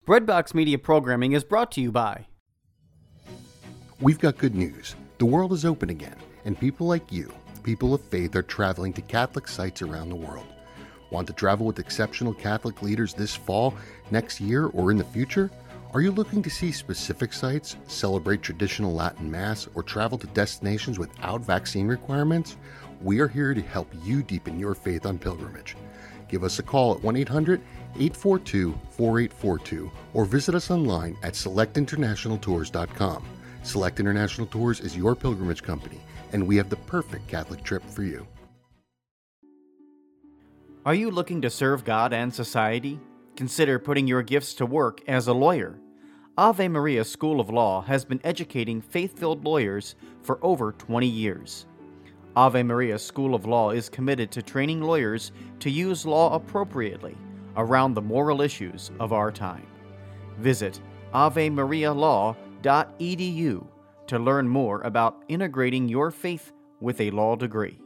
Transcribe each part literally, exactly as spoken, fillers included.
Breadbox Media Programming is brought to you by... We've got good news. The world is open again, and people like you, people of faith, are traveling to Catholic sites around the world. Want to travel with exceptional Catholic leaders this fall, next year, or in the future? Are you looking to see specific sites, celebrate traditional Latin Mass, or travel to destinations without vaccine requirements? We are here to help you deepen your faith on pilgrimage. Give us a call at one eight hundred, eight four two, four eight four two or visit us online at select international tours dot com. Select International Tours is your pilgrimage company, and we have the perfect Catholic trip for you. Are you looking to serve God and society? Consider putting your gifts to work as a lawyer. Ave Maria School of Law has been educating faith-filled lawyers for over twenty years. Ave Maria School of Law is committed to training lawyers to use law appropriately around the moral issues of our time. Visit ave maria law dot e d u to learn more about integrating your faith with a law degree.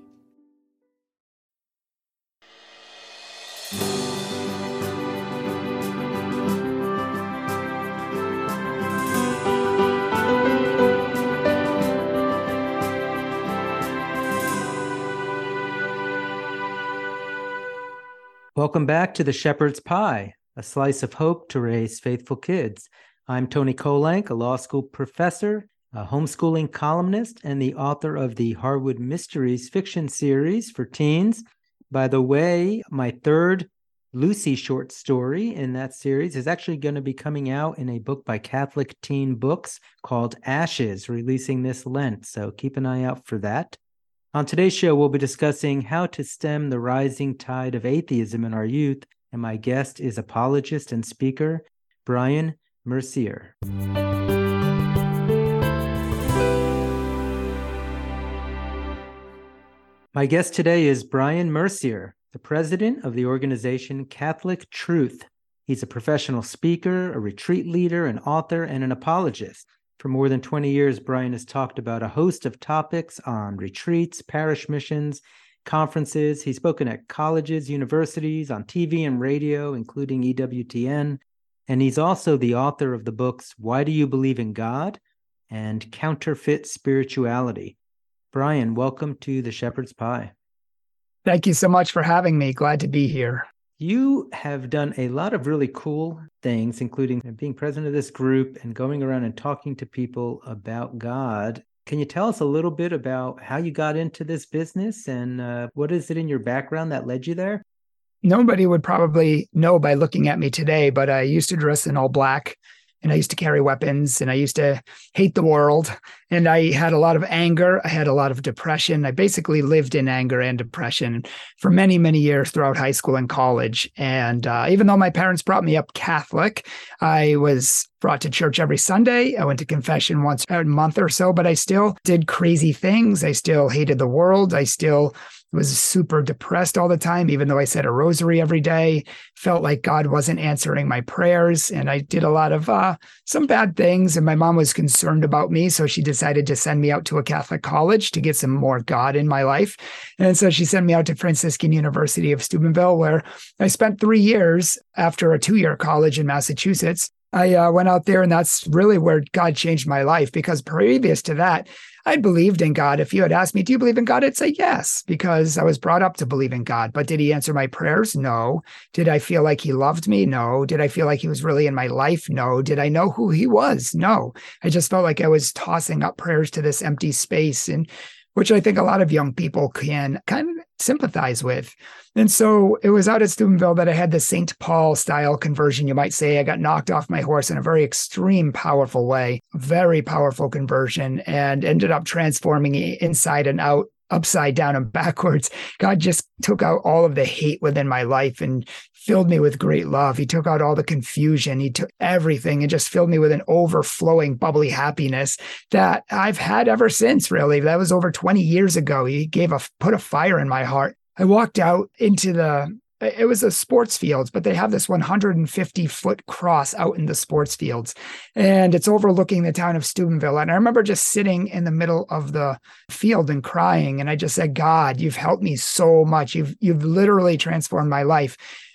Welcome back to the Shepherd's Pie, a slice of hope to raise faithful kids. I'm Tony Kolank, a law school professor, a homeschooling columnist, and the author of the Harwood Mysteries fiction series for teens. By the way, my third Lucy short story in that series is actually going to be coming out in a book by Catholic Teen Books called Ashes, releasing this Lent, so keep an eye out for that. On today's show, we'll be discussing how to stem the rising tide of atheism in our youth, and my guest is apologist and speaker Brian Mercier. My guest today is Brian Mercier, the president of the organization Catholic Truth. He's a professional speaker, a retreat leader, an author, and an apologist. For more than twenty years, Brian has talked about a host of topics on retreats, parish missions, conferences. He's spoken at colleges, universities, on T V and radio, including E W T N. And he's also the author of the books Why Do You Believe in God? And Counterfeit Spirituality. Brian, welcome to the Shepherd's Pie. Thank you so much for having me. Glad to be here. You have done a lot of really cool things, including being president of this group and going around and talking to people about God. Can you tell us a little bit about how you got into this business and uh, what is it in your background that led you there? Nobody would probably know by looking at me today, but I used to dress in all black. And I used to carry weapons, and I used to hate the world, and I had a lot of anger. I had a lot of depression. I basically lived in anger and depression for many, many years throughout high school and college. And uh, even though my parents brought me up Catholic, I was brought to church every Sunday. I went to confession once a month or so, but I still did crazy things. I still hated the world. I still was super depressed all the time, even though I said a rosary every day, felt like God wasn't answering my prayers. And I did a lot of uh, some bad things. And my mom was concerned about me. So she decided to send me out to a Catholic college to get some more God in my life. And so she sent me out to Franciscan University of Steubenville, where I spent three years after a two-year college in Massachusetts. I uh, went out there, and that's really where God changed my life, because previous to that, I believed in God. If you had asked me, do you believe in God? I'd say yes, because I was brought up to believe in God. But did he answer my prayers? No. Did I feel like he loved me? No. Did I feel like he was really in my life? No. Did I know who he was? No. I just felt like I was tossing up prayers to this empty space, and which I think a lot of young people can kind of sympathize with. And so it was out at Steubenville that I had the Saint Paul style conversion, you might say. I got knocked off my horse in a very extreme, powerful way, very powerful conversion, and ended up transforming me inside and out, upside down and backwards. God just took out all of the hate within my life and filled me with great love. He took out all the confusion. He took everything and just filled me with an overflowing, bubbly happiness that I've had ever since, really. That was over twenty years ago. He gave a, put a fire in my heart. I walked out into the, it was a sports fields, but they have this one hundred fifty foot cross out in the sports fields, and it's overlooking the town of Steubenville. And I remember just sitting in the middle of the field and crying. And I just said, God, you've helped me so much. You've, you've literally transformed my life.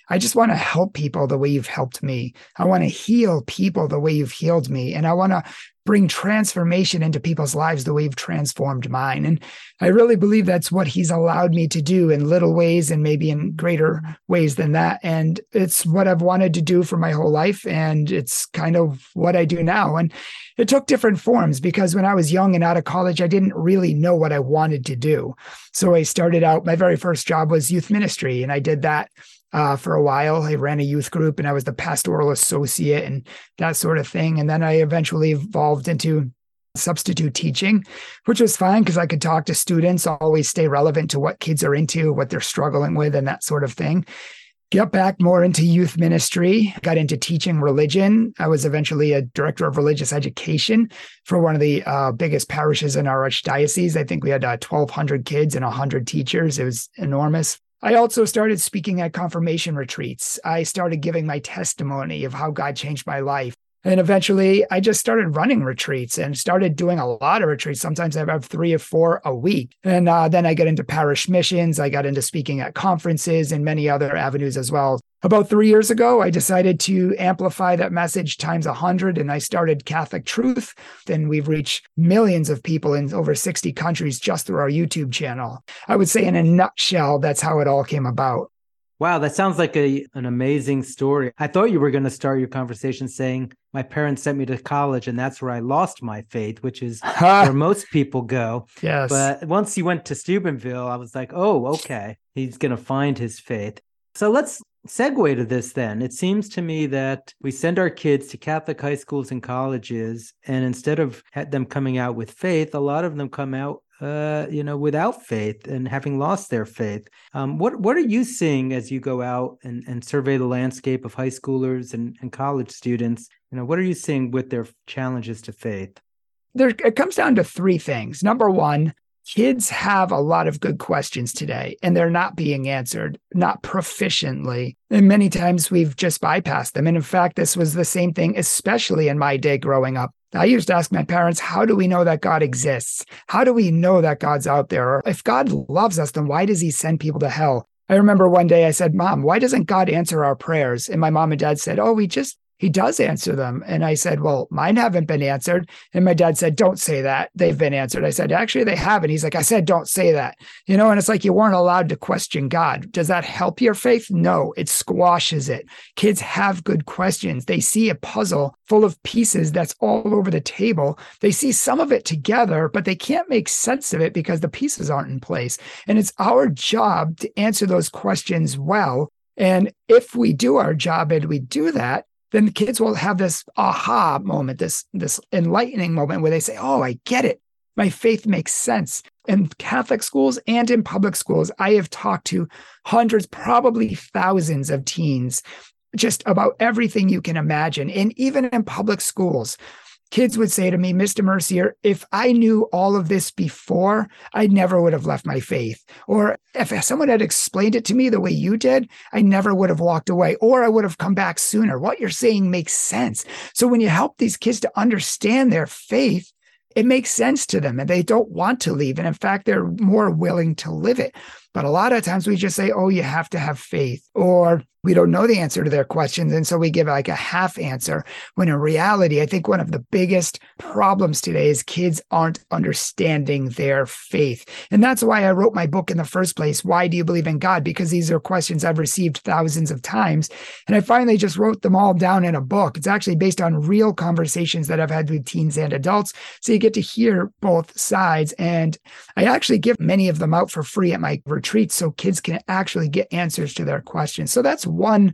I just want to help people the way you've helped me. I want to heal people the way you've healed me. And I want to bring transformation into people's lives the way you've transformed mine. And I really believe that's what he's allowed me to do in little ways and maybe in greater ways than that. And it's what I've wanted to do for my whole life. And it's kind of what I do now. And it took different forms because when I was young and out of college, I didn't really know what I wanted to do. So I started out, my very first job was youth ministry. And I did that Uh, for a while. I ran a youth group and I was the pastoral associate and that sort of thing. And then I eventually evolved into substitute teaching, which was fine because I could talk to students, always stay relevant to what kids are into, what they're struggling with and that sort of thing. Get back more into youth ministry, got into teaching religion. I was eventually a director of religious education for one of the uh, biggest parishes in our archdiocese. I think we had uh, twelve hundred kids and one hundred teachers. It was enormous. I also started speaking at confirmation retreats. I started giving my testimony of how God changed my life. And eventually I just started running retreats and started doing a lot of retreats. Sometimes I have three or four a week. And uh, then I got into parish missions. I got into speaking at conferences and many other avenues as well. About three years ago, I decided to amplify that message times a hundred, and I started Catholic Truth. Then we've reached millions of people in over sixty countries just through our YouTube channel. I would say in a nutshell, that's how it all came about. Wow, that sounds like a an amazing story. I thought you were going to start your conversation saying, my parents sent me to college and that's where I lost my faith, which is where most people go. Yes. But once you went to Steubenville, I was like, oh, okay, he's going to find his faith. So let's segue to this then. It seems to me that we send our kids to Catholic high schools and colleges, and instead of them coming out with faith, a lot of them come out Uh, you know, without faith and having lost their faith. Um, what what are you seeing as you go out and, and survey the landscape of high schoolers and, and college students? You know, what are you seeing with their challenges to faith? There, it comes down to three things. Number one, kids have a lot of good questions today, and they're not being answered, not proficiently. And many times we've just bypassed them. And in fact, this was the same thing, especially in my day growing up. I used to ask my parents, how do we know that God exists? How do we know that God's out there? Or if God loves us, then why does he send people to hell? I remember one day I said, Mom, why doesn't God answer our prayers? And my mom and dad said, oh, we just He does answer them. And I said, well, mine haven't been answered. And my dad said, don't say that. They've been answered. I said, actually, they haven't. He's like, I said, don't say that. You know, and it's like you weren't allowed to question God. Does that help your faith? No, it squashes it. Kids have good questions. They see a puzzle full of pieces that's all over the table. They see some of it together, but they can't make sense of it because the pieces aren't in place. And it's our job to answer those questions well. And if we do our job and we do that, then the kids will have this aha moment, this, this enlightening moment where they say, oh, I get it. My faith makes sense. In Catholic schools and in public schools, I have talked to hundreds, probably thousands of teens, just about everything you can imagine. And even in public schools, kids would say to me, Mister Mercier, if I knew all of this before, I never would have left my faith. Or if someone had explained it to me the way you did, I never would have walked away, or I would have come back sooner. What you're saying makes sense. So when you help these kids to understand their faith, it makes sense to them and they don't want to leave. And in fact, they're more willing to live it. But a lot of times we just say, oh, you have to have faith, or we don't know the answer to their questions. And so we give like a half answer, when in reality, I think one of the biggest problems today is kids aren't understanding their faith. And that's why I wrote my book in the first place. Why do you believe in God? Because these are questions I've received thousands of times. And I finally just wrote them all down in a book. It's actually based on real conversations that I've had with teens and adults. So you get to hear both sides. And I actually give many of them out for free at my retreats so kids can actually get answers to their questions. So that's one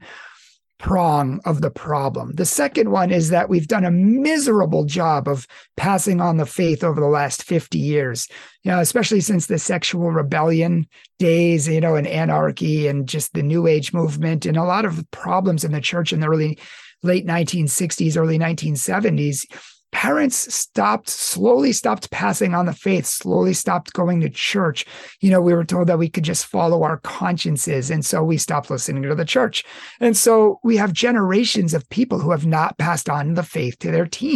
prong of the problem. The second one is that we've done a miserable job of passing on the faith over the last fifty years, you know, especially since the sexual rebellion days, you know, and anarchy and just the New Age movement and a lot of problems in the church in the early, late nineteen sixties, early nineteen seventies. Parents stopped, slowly stopped passing on the faith, slowly stopped going to church. You know, we were told that we could just follow our consciences. And so we stopped listening to the church. And so we have generations of people who have not passed on the faith to their teens.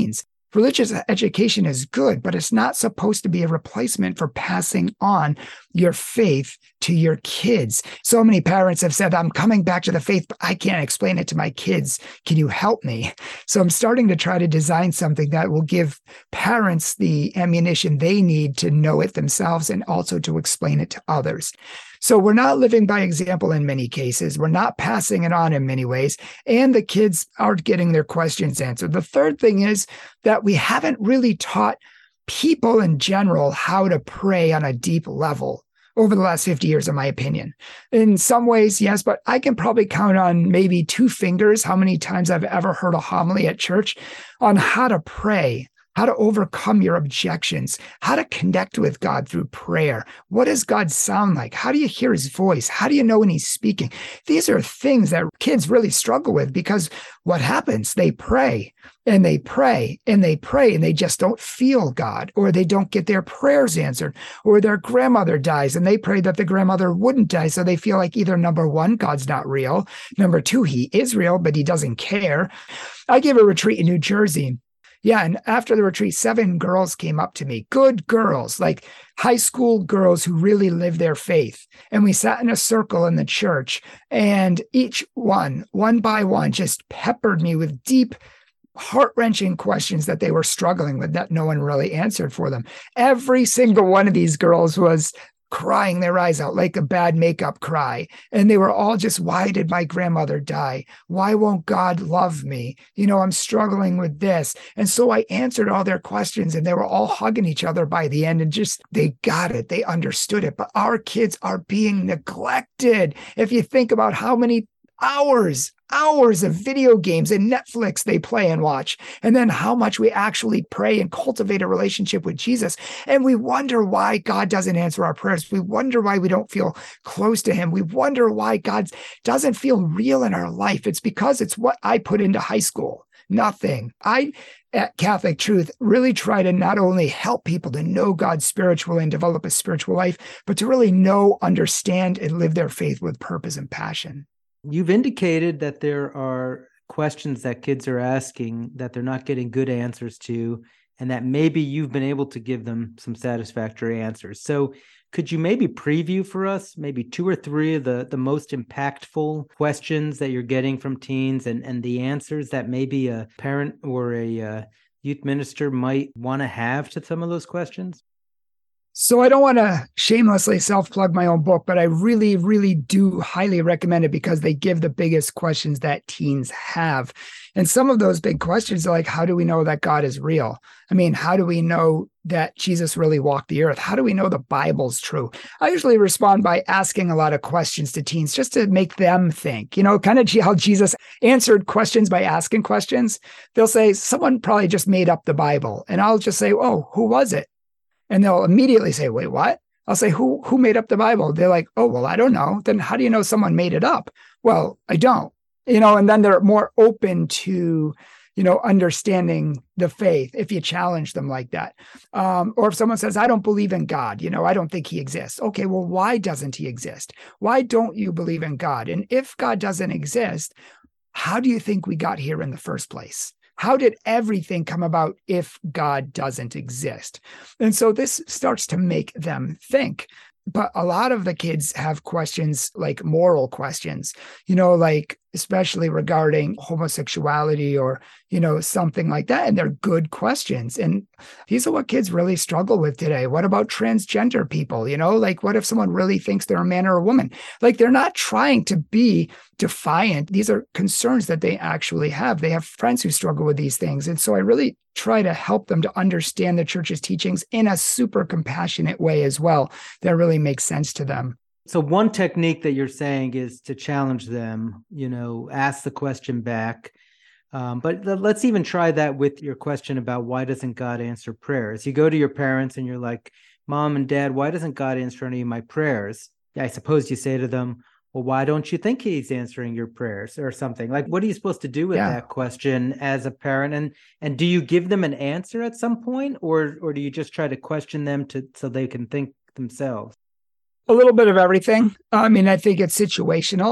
Religious education is good, but it's not supposed to be a replacement for passing on your faith to your kids. So many parents have said, I'm coming back to the faith, but I can't explain it to my kids. Can you help me? So I'm starting to try to design something that will give parents the ammunition they need to know it themselves and also to explain it to others. So we're not living by example in many cases. We're not passing it on in many ways. And the kids aren't getting their questions answered. The third thing is that we haven't really taught people in general how to pray on a deep level over the last fifty years, in my opinion. In some ways, yes, but I can probably count on maybe two fingers how many times I've ever heard a homily at church on how to pray, how to overcome your objections, how to connect with God through prayer. What does God sound like? How do you hear his voice? How do you know when he's speaking? These are things that kids really struggle with, because what happens? They pray and they pray and they pray and they just don't feel God, or they don't get their prayers answered, or their grandmother dies and they pray that the grandmother wouldn't die. So they feel like either number one, God's not real. Number two, he is real, but he doesn't care. I gave a retreat in New Jersey. Yeah. And after the retreat, seven girls came up to me, good girls, like high school girls who really live their faith. And we sat in a circle in the church, and each one, one by one, just peppered me with deep, heart-wrenching questions that they were struggling with that no one really answered for them. Every single one of these girls was crying their eyes out like a bad makeup cry. And they were all just, why did my grandmother die? Why won't God love me? You know, I'm struggling with this. And so I answered all their questions, and they were all hugging each other by the end, and just, they got it. They understood it. But our kids are being neglected. If you think about how many hours, hours of video games and Netflix they play and watch, and then how much we actually pray and cultivate a relationship with Jesus. And we wonder why God doesn't answer our prayers. We wonder why we don't feel close to him. We wonder why God doesn't feel real in our life. It's because it's what I put into high school. Nothing. I, at Catholic Truth, really try to not only help people to know God spiritually and develop a spiritual life, but to really know, understand, and live their faith with purpose and passion. You've indicated that there are questions that kids are asking that they're not getting good answers to, and that maybe you've been able to give them some satisfactory answers. So could you maybe preview for us maybe two or three of the, the most impactful questions that you're getting from teens, and, and the answers that maybe a parent or a uh, youth minister might want to have to some of those questions? So I don't want to shamelessly self-plug my own book, but I really, really do highly recommend it, because they give the biggest questions that teens have. And some of those big questions are like, how do we know that God is real? I mean, how do we know that Jesus really walked the earth? How do we know the Bible's true? I usually respond by asking a lot of questions to teens just to make them think, you know, kind of how Jesus answered questions by asking questions. They'll say, someone probably just made up the Bible. And I'll just say, oh, who was it? And they'll immediately say, wait, what? I'll say, who who made up the Bible? They're like, oh, well, I don't know. Then how do you know someone made it up? Well, I don't. You know, and then they're more open to, you know, understanding the faith if you challenge them like that. Um, or if someone says, I don't believe in God, you know, I don't think he exists. Okay, well, why doesn't he exist? Why don't you believe in God? And if God doesn't exist, how do you think we got here in the first place? How did everything come about if God doesn't exist? And so this starts to make them think. But a lot of the kids have questions like moral questions, you know, like especially regarding homosexuality or, you know, something like that. And they're good questions. And these are what kids really struggle with today. What about transgender people? You know, like what if someone really thinks they're a man or a woman? Like they're not trying to be defiant. These are concerns that they actually have. They have friends who struggle with these things. And so I really try to help them to understand the church's teachings in a super compassionate way as well that really makes sense to them. So one technique that you're saying is to challenge them, you know, ask the question back. Um, but let's even try that with your question about why doesn't God answer prayers? You go to your parents and you're like, Mom and Dad, why doesn't God answer any of my prayers? I suppose you say to them, well, why don't you think he's answering your prayers or something? Like, what are you supposed to do with yeah. that question as a parent? And and do you give them an answer at some point, or or do you just try to question them to so they can think themselves? A little bit of everything. I mean, I think it's situational.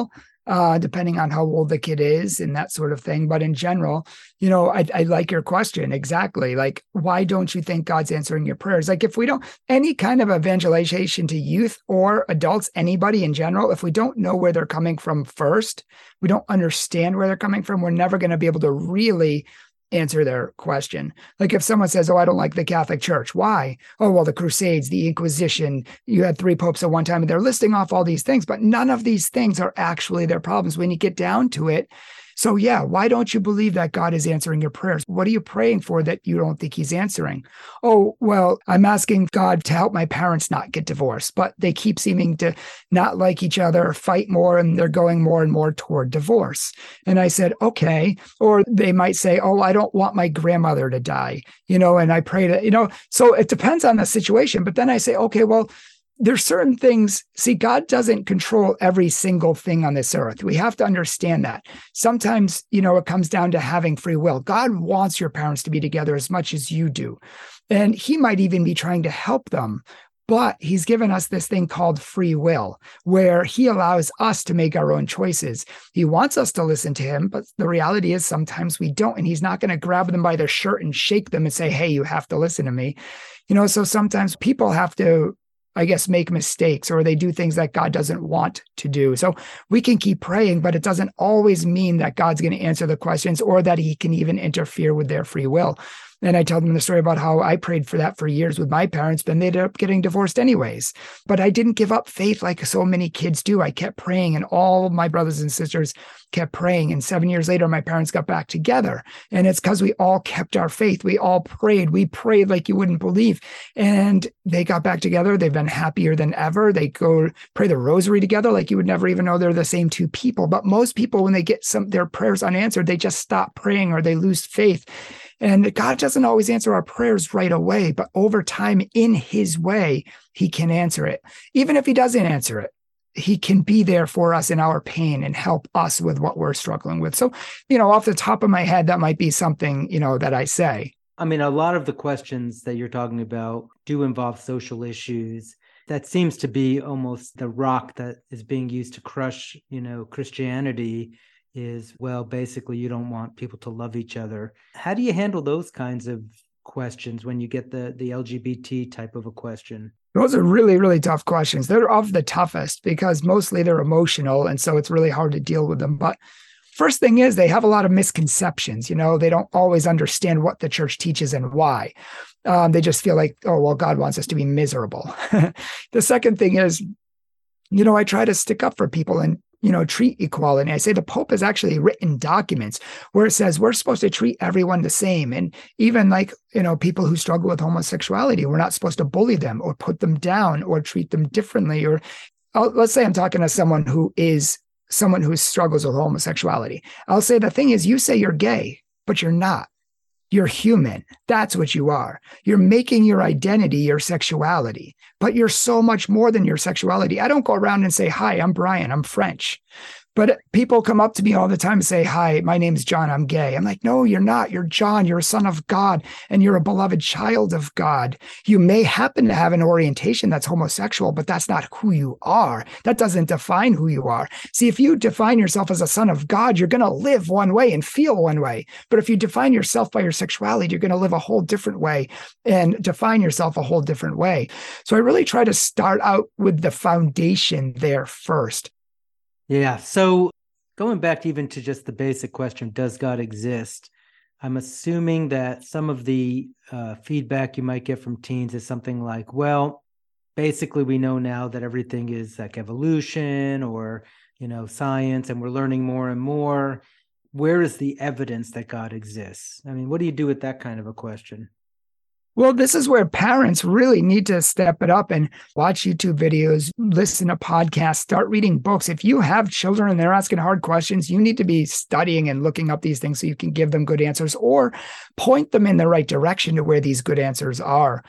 uh, depending on how old the kid is and that sort of thing. But in general, you know, I, I like your question. Exactly. Like, why don't you think God's answering your prayers? Like, if we don't, any kind of evangelization to youth or adults, anybody in general, if we don't know where they're coming from first, we don't understand where they're coming from, we're never going to be able to really answer their question. Like if someone says, oh, I don't like the Catholic Church. Why? Oh, well, the Crusades, the Inquisition, you had three popes at one time, and they're listing off all these things, but none of these things are actually their problems when you get down to it. So yeah, why don't you believe that God is answering your prayers? What are you praying for that you don't think he's answering? Oh, well, I'm asking God to help my parents not get divorced, but they keep seeming to not like each other, fight more, and they're going more and more toward divorce. And I said, okay. Or they might say, oh, I don't want my grandmother to die, you know, and I pray that, you know, so it depends on the situation. But then I say, okay, well, there's certain things. See, God doesn't control every single thing on this earth. We have to understand that. Sometimes, you know, it comes down to having free will. God wants your parents to be together as much as you do. And he might even be trying to help them. But he's given us this thing called free will, where he allows us to make our own choices. He wants us to listen to him, but the reality is sometimes we don't. And he's not going to grab them by their shirt and shake them and say, hey, you have to listen to me. You know, so sometimes people have to, I guess, make mistakes, or they do things that God doesn't want to do. So we can keep praying, but it doesn't always mean that God's going to answer the questions or that he can even interfere with their free will. And I tell them the story about how I prayed for that for years with my parents, but they ended up getting divorced anyways. But I didn't give up faith like so many kids do. I kept praying, and all of my brothers and sisters kept praying. And seven years later, my parents got back together. And it's because we all kept our faith. We all prayed. We prayed like you wouldn't believe. And they got back together. They've been happier than ever. They go pray the rosary together like you would never even know they're the same two people. But most people, when they get some their prayers unanswered, they just stop praying or they lose faith. And God doesn't always answer our prayers right away, but over time, in his way, he can answer it. Even if he doesn't answer it, he can be there for us in our pain and help us with what we're struggling with. So, you know, off the top of my head, that might be something, you know, that I say. I mean, a lot of the questions that you're talking about do involve social issues. That seems to be almost the rock that is being used to crush, you know, Christianity. Is, well, basically, you don't want people to love each other. How do you handle those kinds of questions when you get the, the L G B T type of a question? Those are really, really tough questions. They're of the toughest because mostly they're emotional. And so it's really hard to deal with them. But first thing is they have a lot of misconceptions. You know, they don't always understand what the church teaches and why. Um, they just feel like, oh, well, God wants us to be miserable. The second thing is, you know, I try to stick up for people and you know, treat equality. I say the Pope has actually written documents where it says we're supposed to treat everyone the same. And even like, you know, people who struggle with homosexuality, we're not supposed to bully them or put them down or treat them differently. Or I'll, let's say I'm talking to someone who is someone who struggles with homosexuality. I'll say the thing is, you say you're gay, but you're not. You're human. That's what you are. You're making your identity your sexuality, but you're so much more than your sexuality. I don't go around and say, hi, I'm Brian, I'm French. But people come up to me all the time and say, hi, my name's John, I'm gay. I'm like, no, you're not. You're John. You're a son of God, and you're a beloved child of God. You may happen to have an orientation that's homosexual, but that's not who you are. That doesn't define who you are. See, if you define yourself as a son of God, you're going to live one way and feel one way. But if you define yourself by your sexuality, you're going to live a whole different way and define yourself a whole different way. So I really try to start out with the foundation there first. Yeah. So going back even to just the basic question, does God exist? I'm assuming that some of the uh, feedback you might get from teens is something like, well, basically we know now that everything is like evolution or, you know, science, and we're learning more and more. Where is the evidence that God exists? I mean, what do you do with that kind of a question? Well, this is where parents really need to step it up and watch YouTube videos, listen to podcasts, start reading books. If you have children and they're asking hard questions, you need to be studying and looking up these things so you can give them good answers or point them in the right direction to where these good answers are.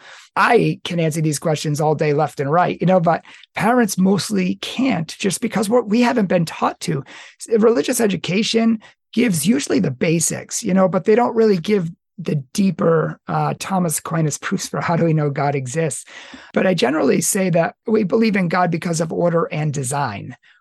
I can answer these questions all day left and right, you know, but parents mostly can't just because we're, we haven't been taught to. Religious education gives usually the basics, you know, but they don't really give the deeper uh, Thomas Aquinas proofs for how do we know God exists. But I generally say that we believe in God because of order and design.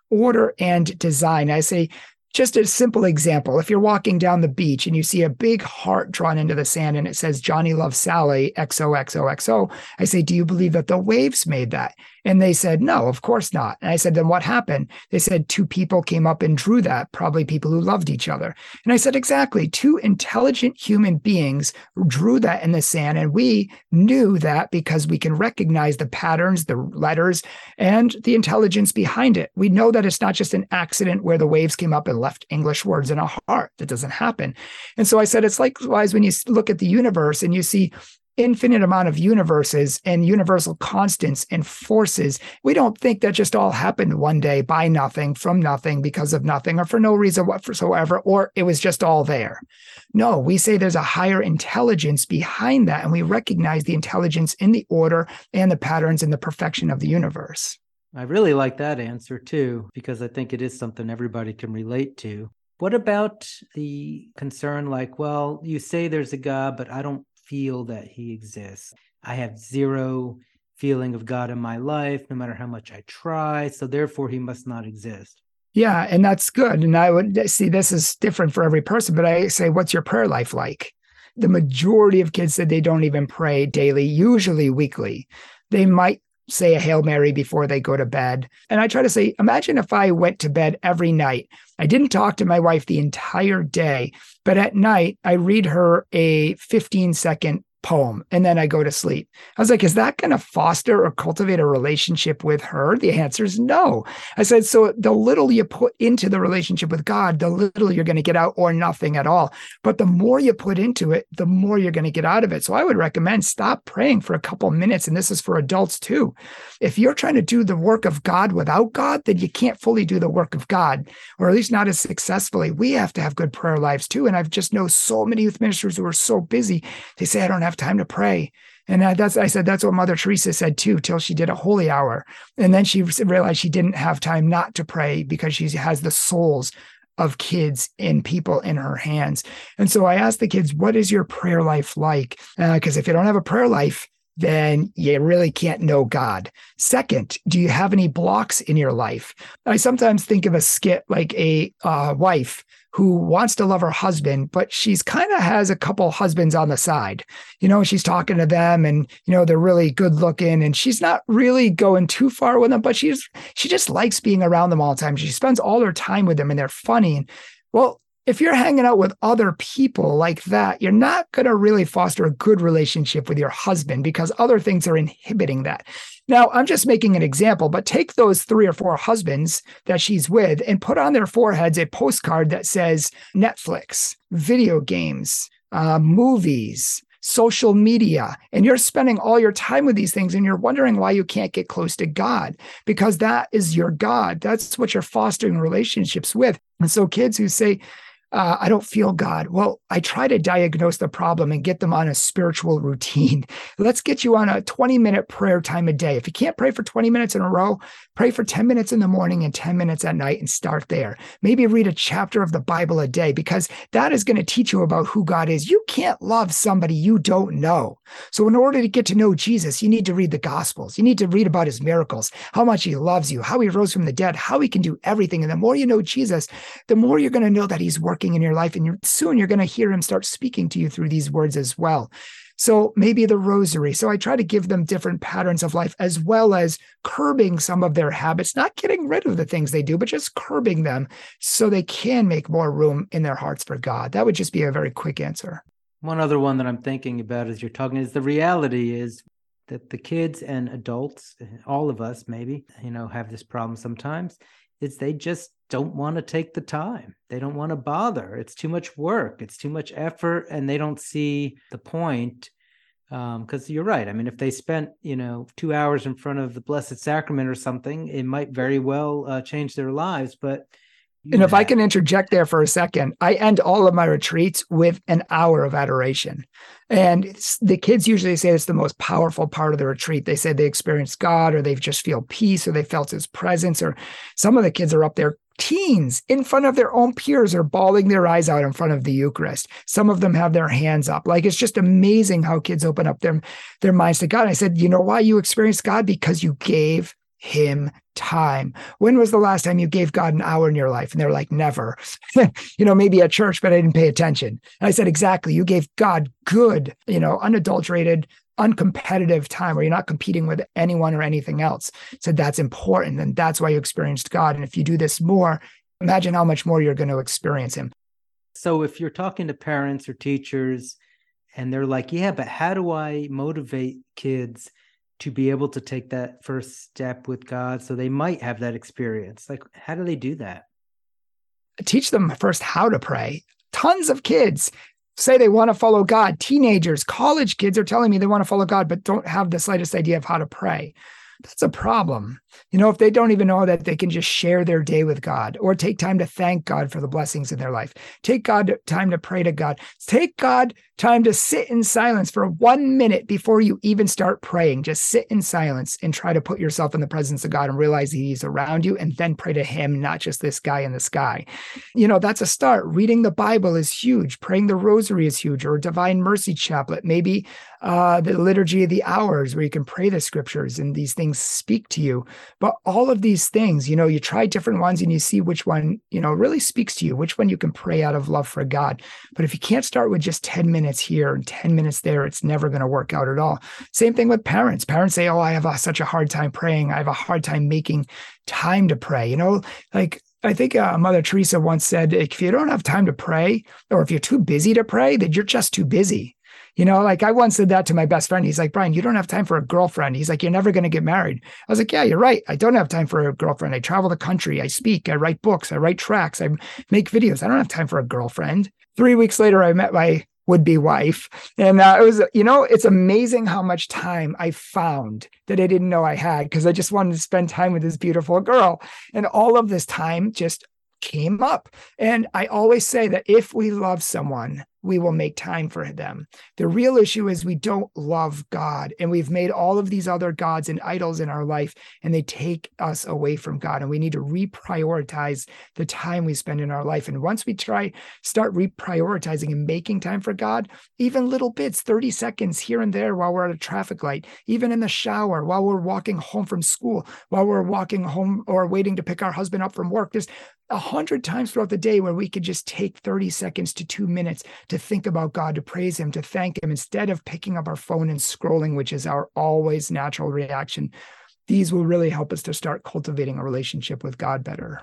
order and design. I say, just a simple example. If you're walking down the beach and you see a big heart drawn into the sand and it says, Johnny loves Sally, X O X O X O, I say, do you believe that the waves made that? And they said, no, of course not. And I said, then what happened? They said, two people came up and drew that, probably people who loved each other. And I said, exactly. Two intelligent human beings drew that in the sand. And we knew that because we can recognize the patterns, the letters, and the intelligence behind it. We know that it's not just an accident where the waves came up and left English words in a heart. That doesn't happen. And so I said, it's likewise when you look at the universe and you see infinite amount of universes and universal constants and forces. We don't think that just all happened one day by nothing, from nothing, because of nothing, or for no reason whatsoever, or it was just all there. No, we say there's a higher intelligence behind that, and we recognize the intelligence in the order and the patterns and the perfection of the universe. I really like that answer too, because I think it is something everybody can relate to. What about the concern like, well, you say there's a God, but I don't feel that he exists. I have zero feeling of God in my life, no matter how much I try. So therefore, he must not exist. Yeah, and that's good. And I would see this is different for every person, but I say, what's your prayer life like? The majority of kids said they don't even pray daily, usually weekly. They might say a Hail Mary before they go to bed. And I try to say, imagine if I went to bed every night. I didn't talk to my wife the entire day, but at night I read her a fifteen second poem and then I go to sleep. I was like, is that going to foster or cultivate a relationship with her? The answer is no. I said, so the little you put into the relationship with God, the little you're going to get out, or nothing at all. But the more you put into it, the more you're going to get out of it. So I would recommend stop praying for a couple minutes. And this is for adults too. If you're trying to do the work of God without God, then you can't fully do the work of God, or at least not as successfully. We have to have good prayer lives too. And I've just know so many youth ministers who are so busy. They say, I don't have time to pray. And that's, I said, that's what Mother Teresa said too, till she did a holy hour. And then she realized she didn't have time not to pray because she has the souls of kids and people in her hands. And so I asked the kids, what is your prayer life like? Because uh, if you don't have a prayer life, then you really can't know God. Second, do you have any blocks in your life? I sometimes think of a skit like a uh, wife who wants to love her husband, but she's kind of has a couple husbands on the side. You know, she's talking to them and, you know, they're really good looking and she's not really going too far with them, but she's, she just likes being around them all the time. She spends all her time with them and they're funny. Well, if you're hanging out with other people like that, you're not going to really foster a good relationship with your husband because other things are inhibiting that. Now, I'm just making an example, but take those three or four husbands that she's with and put on their foreheads a postcard that says Netflix, video games, uh, movies, social media, and you're spending all your time with these things and you're wondering why you can't get close to God, because that is your God. That's what you're fostering relationships with. And so kids who say, Uh, I don't feel God. Well, I try to diagnose the problem and get them on a spiritual routine. Let's get you on a twenty minute prayer time a day. If you can't pray for twenty minutes in a row, pray for ten minutes in the morning and ten minutes at night and start there. Maybe read a chapter of the Bible a day, because that is going to teach you about who God is. You can't love somebody you don't know. So in order to get to know Jesus, you need to read the Gospels. You need to read about his miracles, how much he loves you, how he rose from the dead, how he can do everything. And the more you know Jesus, the more you're going to know that he's working in your life, and you're, soon you're going to hear him start speaking to you through these words as well. So maybe the rosary. So I try to give them different patterns of life, as well as curbing some of their habits, not getting rid of the things they do, but just curbing them so they can make more room in their hearts for God. That would just be a very quick answer. One other one that I'm thinking about as you're talking is the reality is that the kids and adults, all of us maybe, you know, have this problem sometimes, is they just don't want to take the time. They don't want to bother. It's too much work. It's too much effort. And they don't see the point. Because um, you're right. I mean, if they spent, you know, two hours in front of the Blessed Sacrament or something, it might very well uh, change their lives. But And if I can interject there for a second, I end all of my retreats with an hour of adoration. And the kids usually say it's the most powerful part of the retreat. They say they experienced God, or they just feel peace, or they felt his presence, or some of the kids are up there, teens in front of their own peers, are bawling their eyes out in front of the Eucharist. Some of them have their hands up. Like, it's just amazing how kids open up their, their minds to God. I said, you know why you experienced God? Because you gave him time. When was the last time you gave God an hour in your life? And they're like, never. You know, maybe at church, but I didn't pay attention. And I said, exactly. You gave God good, you know, unadulterated, uncompetitive time where you're not competing with anyone or anything else. So that's important. And that's why you experienced God. And if you do this more, imagine how much more you're going to experience him. So if you're talking to parents or teachers and they're like, yeah, but how do I motivate kids to be able to take that first step with God so they might have that experience? Like, how do they do that? Teach them first how to pray. Tons of kids say they want to follow God. Teenagers, college kids are telling me they want to follow God, but don't have the slightest idea of how to pray. That's a problem. You know, if they don't even know that they can just share their day with God or take time to thank God for the blessings in their life, take God time to pray to God, take God time to sit in silence for one minute before you even start praying. Just sit in silence and try to put yourself in the presence of God and realize that he's around you, and then pray to him, not just this guy in the sky. You know, that's a start. Reading the Bible is huge. Praying the rosary is huge, or Divine Mercy Chaplet, maybe uh, the Liturgy of the Hours, where you can pray the scriptures and these things speak to you. But all of these things, you know, you try different ones and you see which one, you know, really speaks to you, which one you can pray out of love for God. But if you can't start with just ten minutes here and ten minutes there, it's never going to work out at all. Same thing with parents. Parents say, oh, I have a, such a hard time praying. I have a hard time making time to pray. You know, like I think uh, Mother Teresa once said, if you don't have time to pray, or if you're too busy to pray, then you're just too busy. You know, like I once said that to my best friend. He's like, Brian, you don't have time for a girlfriend. He's like, you're never going to get married. I was like, yeah, you're right. I don't have time for a girlfriend. I travel the country. I speak. I write books. I write tracks. I make videos. I don't have time for a girlfriend. Three weeks later, I met my would-be wife. And uh, it was, you know, it's amazing how much time I found that I didn't know I had, because I just wanted to spend time with this beautiful girl. And all of this time just came up. And I always say that if we love someone, we will make time for them. The real issue is we don't love God, and we've made all of these other gods and idols in our life, and they take us away from God. And we need to reprioritize the time we spend in our life. And once we try, start reprioritizing and making time for God, even little bits, thirty seconds here and there while we're at a traffic light, even in the shower, while we're walking home from school, while we're walking home or waiting to pick our husband up from work, there's a hundred times throughout the day where we could just take thirty seconds to two minutes to think about God, to praise him, to thank him, instead of picking up our phone and scrolling, which is our always natural reaction. These will really help us to start cultivating a relationship with God better.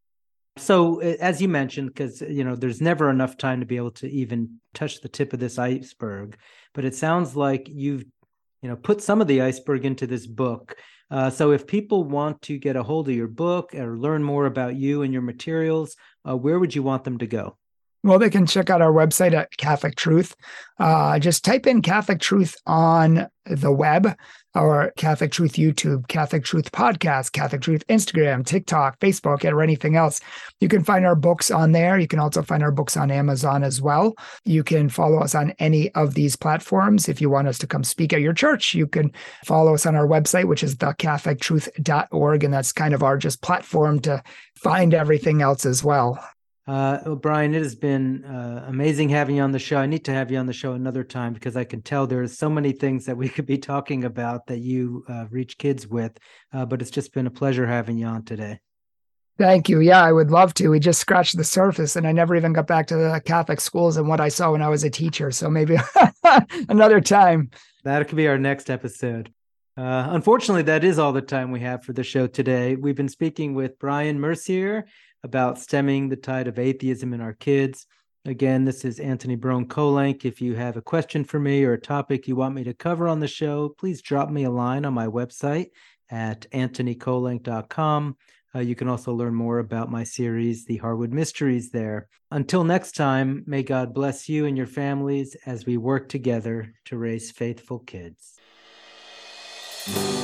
So as you mentioned, because, you know, there's never enough time to be able to even touch the tip of this iceberg, but it sounds like you've, you know, put some of the iceberg into this book. Uh, so if people want to get a hold of your book or learn more about you and your materials, uh, where would you want them to go? Well, they can check out our website at Catholic Truth. Uh, just type in Catholic Truth on the web, or Catholic Truth YouTube, Catholic Truth Podcast, Catholic Truth Instagram, TikTok, Facebook, or anything else. You can find our books on there. You can also find our books on Amazon as well. You can follow us on any of these platforms. If you want us to come speak at your church, you can follow us on our website, which is the catholic truth dot org. And that's kind of our just platform to find everything else as well. Uh, well, Brian, it has been uh, amazing having you on the show. I need to have you on the show another time, because I can tell there's so many things that we could be talking about that you uh, reach kids with, uh, but it's just been a pleasure having you on today. Thank you. Yeah, I would love to. We just scratched the surface, and I never even got back to the Catholic schools and what I saw when I was a teacher. So maybe another time. That could be our next episode. Uh, unfortunately, that is all the time we have for the show today. We've been speaking with Brian Mercier about stemming the tide of atheism in our kids. Again, this is Anthony Brone-Kolenc. If you have a question for me or a topic you want me to cover on the show, please drop me a line on my website at anthony kolenc dot com. Uh, you can also learn more about my series, The Harwood Mysteries, there. Until next time, may God bless you and your families as we work together to raise faithful kids.